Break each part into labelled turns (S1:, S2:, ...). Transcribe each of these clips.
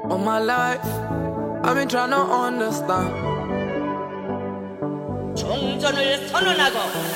S1: All my life, I've been trying to understand.
S2: 정전을 선언하고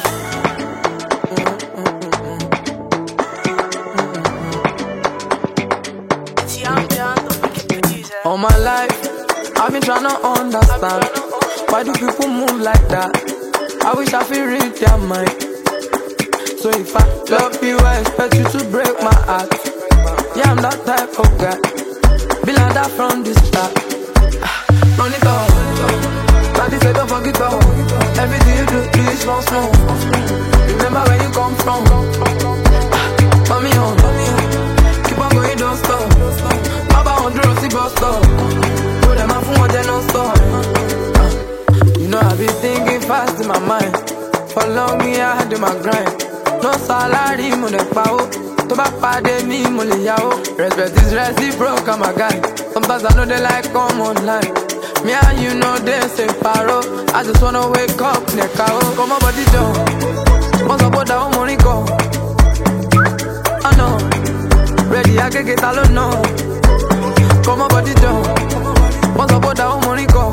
S1: All my life, I've been trying to understand. Why do people move like that? I wish I could read their mind. So if I love you, I expect you to break my heart. Yeah, I'm that type of guy. Be like that from the start. Run it up. Daddy said don't forget up. Everything you do is small, small. Remember where you come from. Mommy on. Keep on going, don't stop. Baba on the Rossi bus stop. Put them out for one, then don't stop. You know I've been thinking fast in my mind. For long me I had in my grind. No salary, mo de pao. To back pade me, mo le yao. Respect is reciprocal, I'm a guy. Sometimes I know they like come online. Me and you know they say paro. I just wanna wake up, nekao. Come on, body down. Once I put down money go. I know. Ready, I can get alone, no. Come on, body down. Once I put down money go.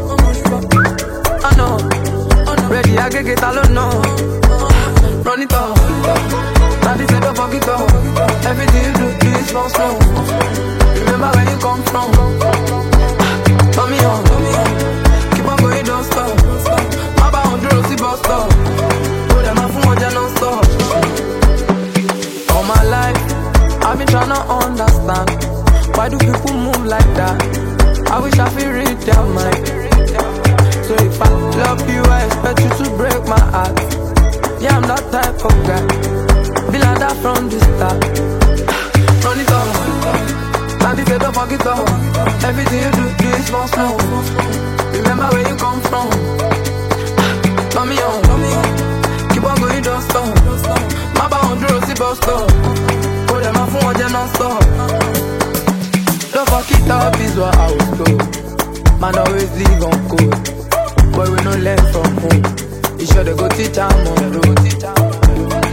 S1: I know. Ready, I can get alone, no. Run it up. Daddy said don't forget up. Everything you do is slow, slow. Remember where you come from. Mommy on. Keep on going, don't stop. Baba on the Rossi bus stop. Put them out for one, don't stop. All my life, I've been trying to understand. Why do people move like that? I wish I could read their mind. So if I love you, I expect you to break my heart. Yeah, I'm that type of guy. Be like that from the start. Run it up. Daddy said don't forget up. Everything you do is small, small. Remember where you come from. Mommy on. Keep on going, don't stop. Baba on the Rossi bus stop. Put them out for one, don't stop. Don't fuck it up is what I was told. Man always live on code. But we no learn from home. You sure they go teach our mom,